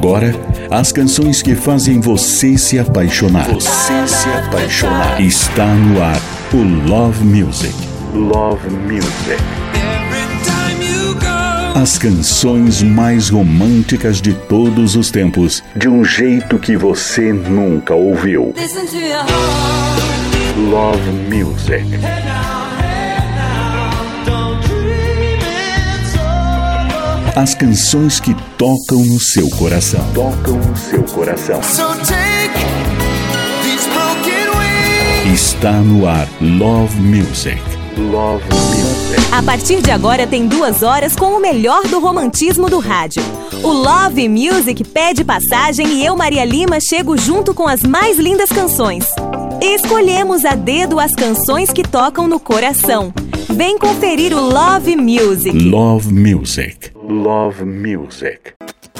Agora, as canções que fazem você se apaixonar. Você se apaixonar. Está no ar o Love Music. Love Music. As canções mais românticas de todos os tempos, de um jeito que você nunca ouviu. Love Music. As canções que tocam no seu coração. Tocam no seu coração. Está no ar Love Music. Love Music. A partir de agora tem 2 horas com o melhor do romantismo do rádio. O Love Music pede passagem e eu, Maria Lima, chego junto com as mais lindas canções. Escolhemos a dedo as canções que tocam no coração. Vem conferir o Love Music. Love Music. Love Music.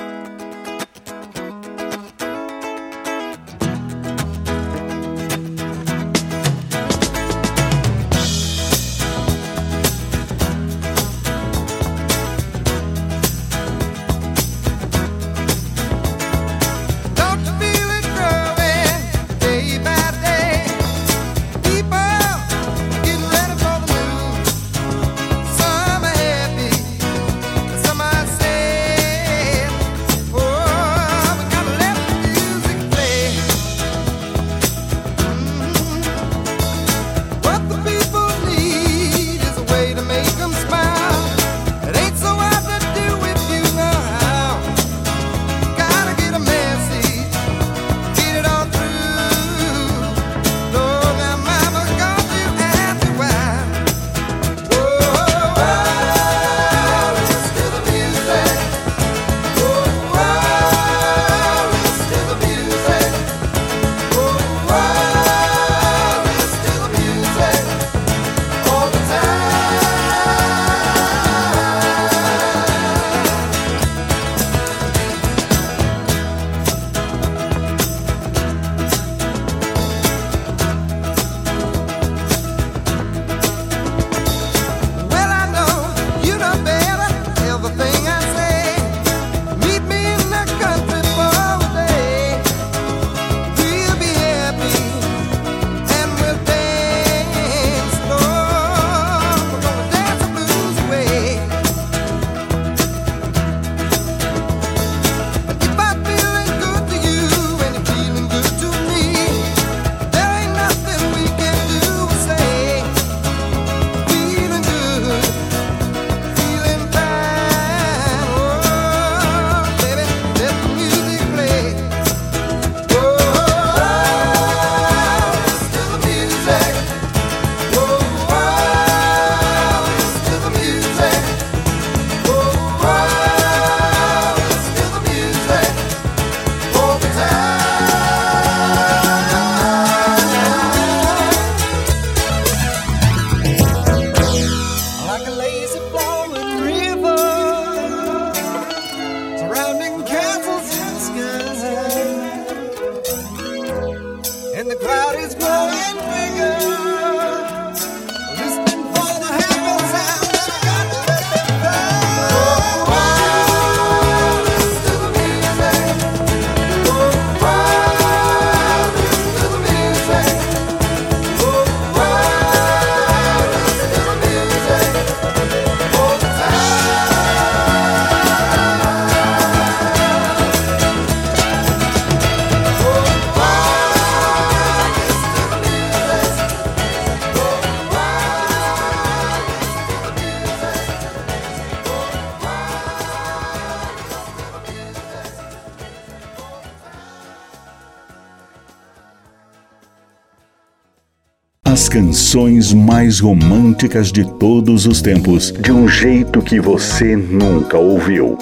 As canções mais românticas de todos os tempos, de um jeito que você nunca ouviu.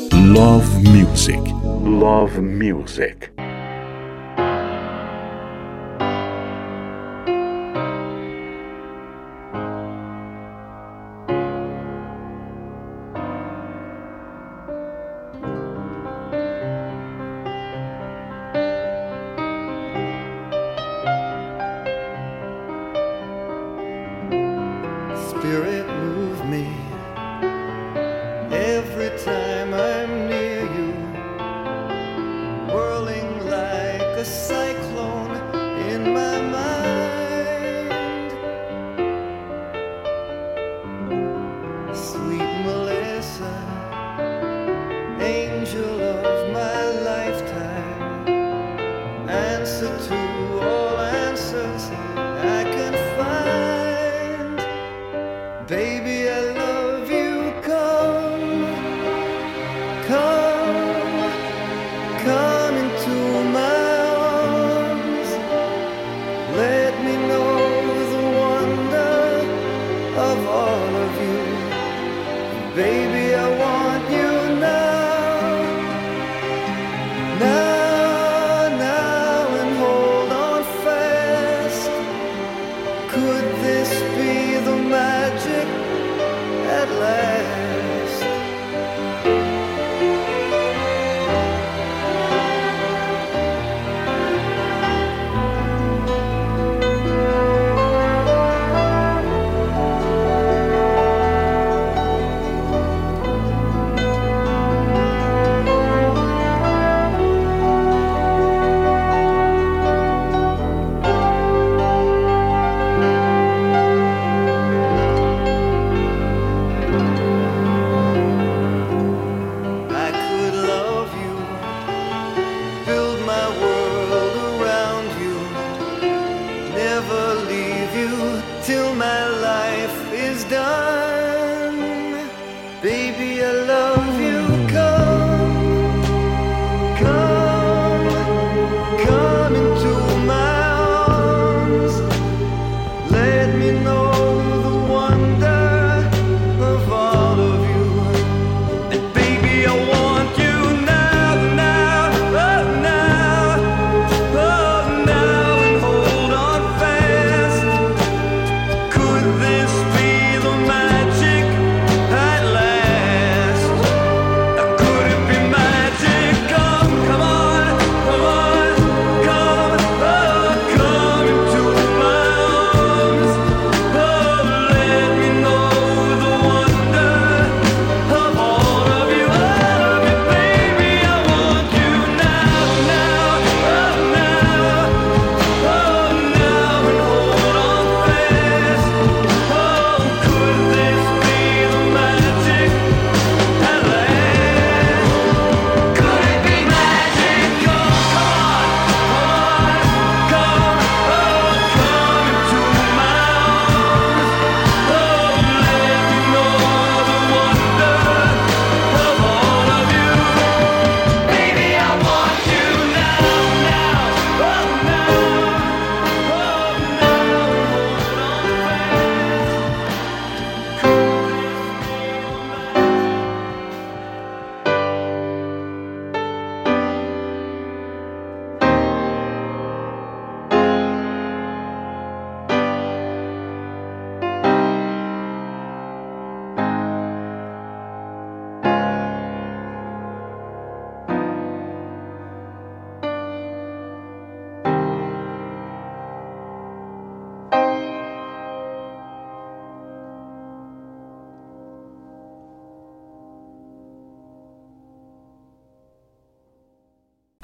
Love Music. Love Music. Spirit move me every time I'm near you.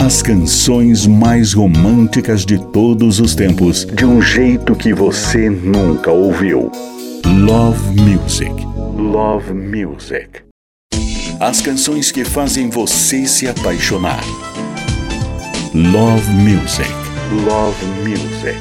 As canções mais românticas de todos os tempos, de um jeito que você nunca ouviu. Love Music. Love Music. As canções que fazem você se apaixonar. Love Music. Love Music.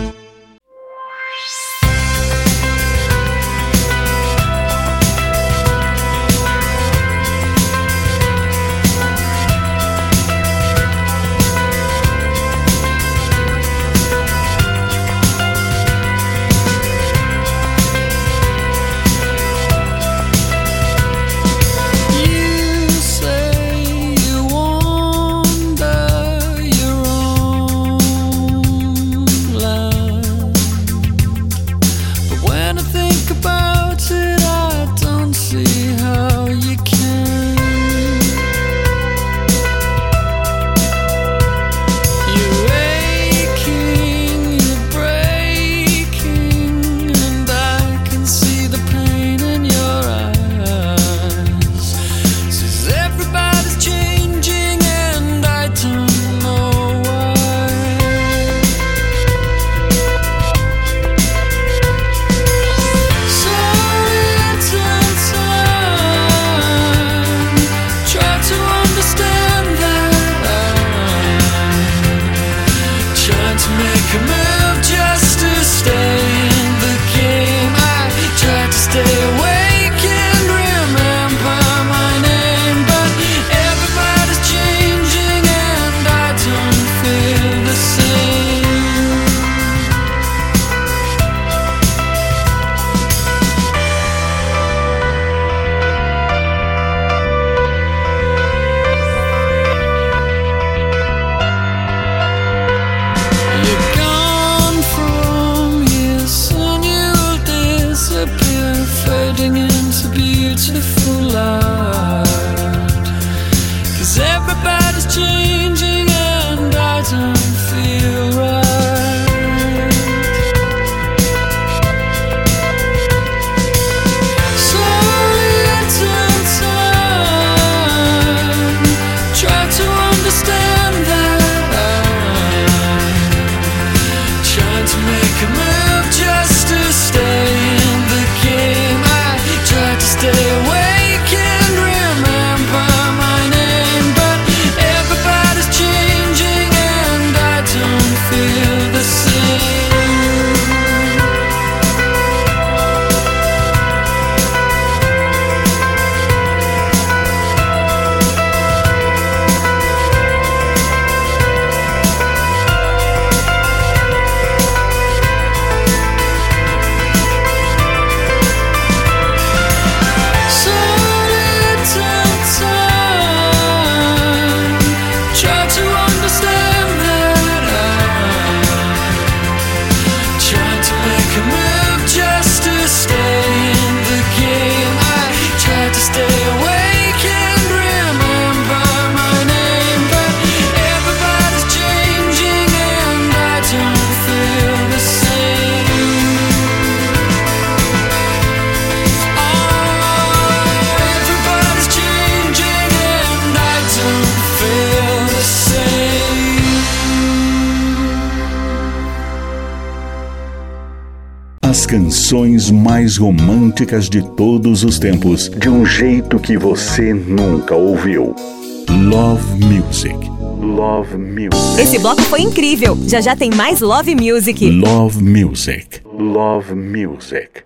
As canções mais românticas de todos os tempos, de um jeito que você nunca ouviu. Love Music. Love Music. Esse bloco foi incrível. Já já tem mais Love Music. Love Music. Love Music.